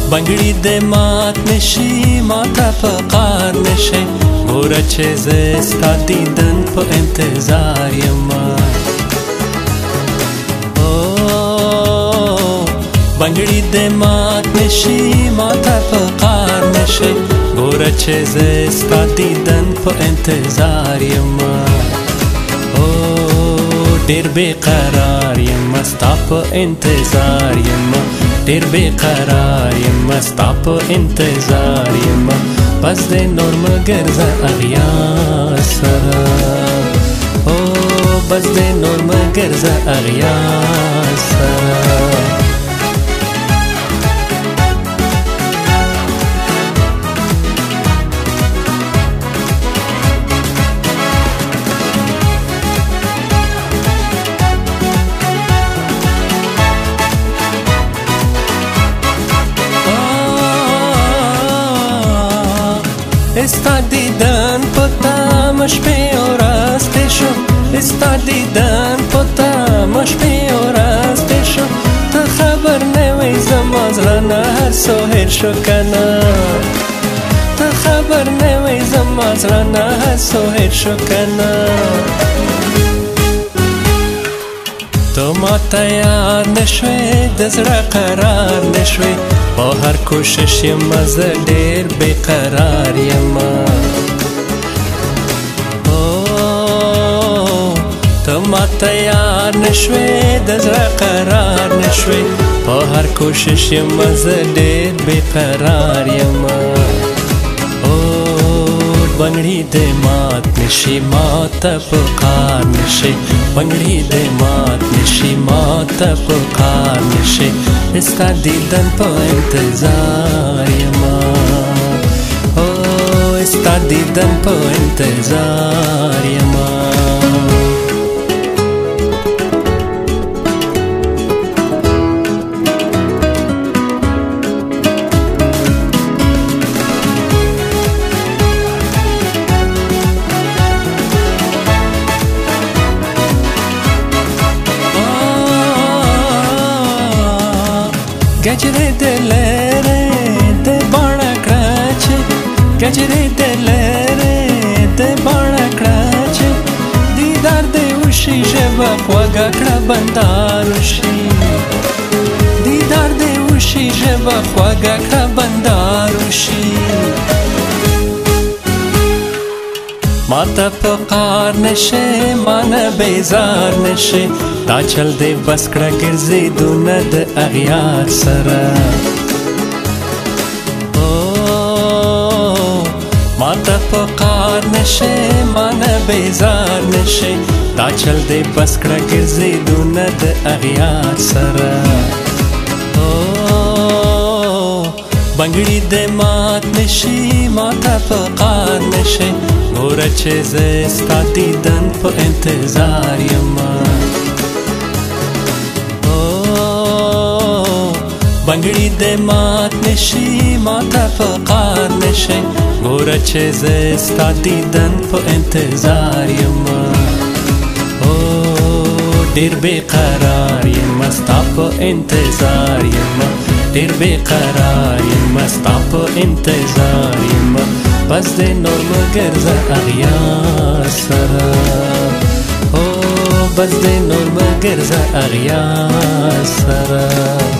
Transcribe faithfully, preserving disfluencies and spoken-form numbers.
بنګړي د مات نشي ماته په قار نشي ګوره چې زه ستا دیدن په انتظار یم بنګړي د مات نشي ماته په قار نشي ګوره چې زه ستا دیدن په انتظار یم ډېر بېقرار یم ستا په انتظار یم ډېر بېقرار یم ستا په انتظار یم بس د نور مه ګرځه اغیار سره او بس د نور مه ګرځه اغیار سره ستا دیدن په تمه شپې او ورځ تېر شو ستا دیدن په تمه شپې او ورځ تېر شو ته خبر نه وې زما زړه نه هر څه هېر شو که نه ته خبر نه وې زما زړه نه هر څه هېر شو که نه تو ماته یاد نه شوې د زړه قرار نه شوې په هر کوشش یم زه ډېر بېقرار یم ته ماته یاد نه شوې د زړه قرار نه شوې په هر کوشش یم زه ډېر بېقرار یم بنګړي د مات نشي ماته په قار نشي بنګړي د مات نشي ماته په قار نشي ستا دیدن په انتظار یم او ستا دیدن په انتظار یم گجره دلره ده باڼه کړه چې گجره دلره ده باڼه کړه چې دیدار دې وشي ژبه خوږه کړه بندار وشي دیدار دې وشي ژبه خوږه کړه بندار وشي ماته په قار نشي مانه بیزار نشي دا چل دې بس کړه ګرځېدونه د اغیار سره ماته په قار نشي مانه بیزار نشي دا چل دې بس کړه ګرځېدونه د اغیار سره بنګړي د مات نشي ماته په قار نشي ګوره چې زه ستا دیدن په انتظار یم بنګړي د مات نشي ماته په قار نشي ګوره چې زه ستا دیدن په انتظار یم ډېر بېقرار یم ستا په انتظار یم ډېر بېقرار یم ستا په انتظار یم بس د نور مه ګرځه اغیار سره او بس د نور مه ګرځه اغیار سره